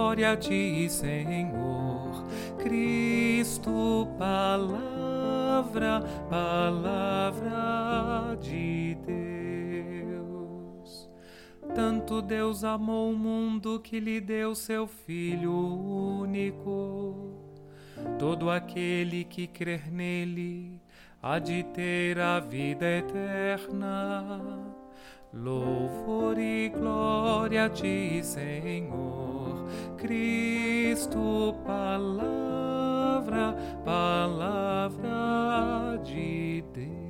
glória a ti, Senhor. Cristo, palavra, palavra de Deus. Tanto Deus amou o mundo que lhe deu seu Filho único. Todo aquele que crer nele há de ter a vida eterna. Louvor e glória a ti, Senhor. Cristo, palavra, palavra de Deus.